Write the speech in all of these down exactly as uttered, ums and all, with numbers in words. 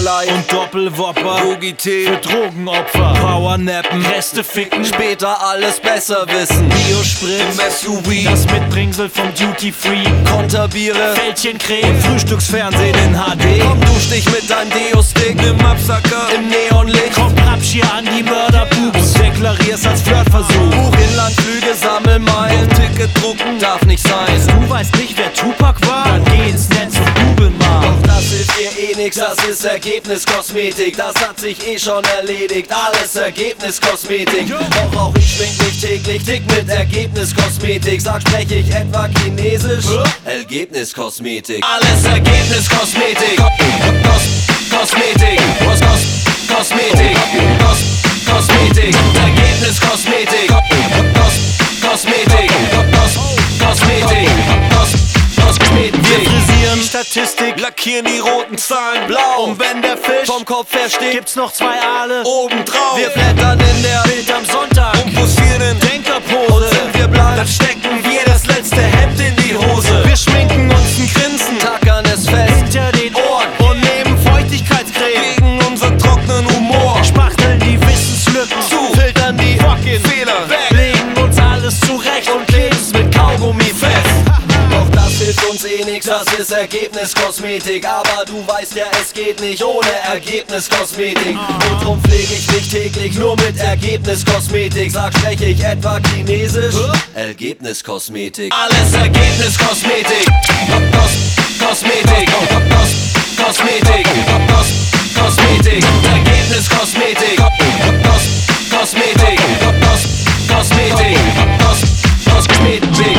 Light und Doppelwopper, Yogi Tee für Drogenopfer, Powernappen, Reste ficken, später alles besser wissen. Biosprit Im S U V, das Mitbringsel vom Duty Free, Konterbiere, Fältchencreme, Frühstücksfernsehen in H D. Komm, dusch dich mit deinem Deo-Stick im Absacker, im Neonlicht. Komm, grapsch hier an die Mörderpups, deklarier's als Flirtversuch. Buch Inlandflüge, sammel Meilen, Ticket drucken, darf nicht sein. Du weißt nicht, wer Tupac war? Dann geh ins Netz und google mal. Doch das hilft dir eh nix, das ist Ergebniskosmetik. Das hat sich eh schon erledigt, alles Ergebniskosmetik. Doch auch ich schmink mich täglich dick mit Ergebniskosmetik. Sag, spreche ich etwa Chinesisch? Ergebniskosmetik. Alles Ergebniskosmetik. Kos Kosmetik. Kos Kos Kosmetik. Kos Kosmetik. Ergebniskosmetik. Kos Kosmetik. Kos Kosmetik. Kos Kosmetik. Wir frisieren Statistik, Lackieren die roten Zahlen blau. Und wenn der Fisch vom Kopf her steht, gibt's noch zwei Aale obendrauf. Wir blättern in der Bild am Sonntag und posieren Denkerpose. Und sind wir blank, dann stecken wir das letzte Hemd in die Hose. wir schminken uns ein Grinsen, tackern es fest Hinter den Ohren und nehmen Feuchtigkeitscreme gegen unseren trockenen Humor. Spachteln die Wissenslücken Zu, filtern die fucking Fehler weg, legen uns alles zurecht und kleben's mit Kaugummi fest. Doch das hilft uns eh nix, das ist Ergebniskosmetik. Aber du weißt ja, es geht nicht ohne Ergebniskosmetik. Und drum pflege ich mich täglich nur mit Ergebniskosmetik. Sag, spreche ich etwa Chinesisch? Ergebniskosmetik. Alles Ergebniskosmetik. Kos Kosmetik. Kos Kosmetik. Kos Kosmetik. Ergebniskosmetik. Kos Kosmetik. Kos Kosmetik. Kos Kosmetik.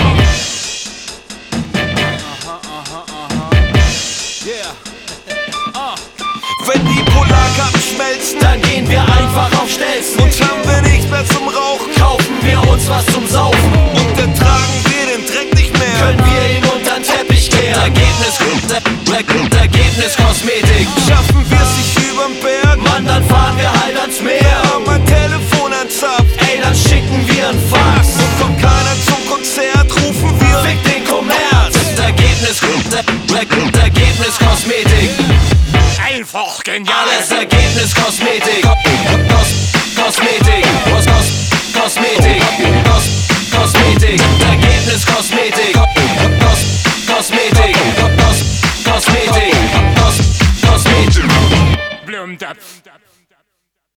Wenn die Polarkappen schmelzen, Dann gehen wir einfach auf Stelzen und haben wir nichts mehr zum Rauchen, kaufen wir uns was zum Saufen. und dann tragen wir den Dreck nicht mehr. Können wir ihn unter den Teppich kehren. Ergebnis, Ergebniskosmetik. Schaffen wir es nicht überm Berg, Mann, dann fahren wir halt ans Meer. haben mein Telefon anzapft, Ey, dann schicken wir ein Fax. und kommt keiner zum Konzert, rufen wir Fick den Kommerz. Ergebnis, Ergebniskosmetik. Einfach genial. Alles Ergebniskosmetik.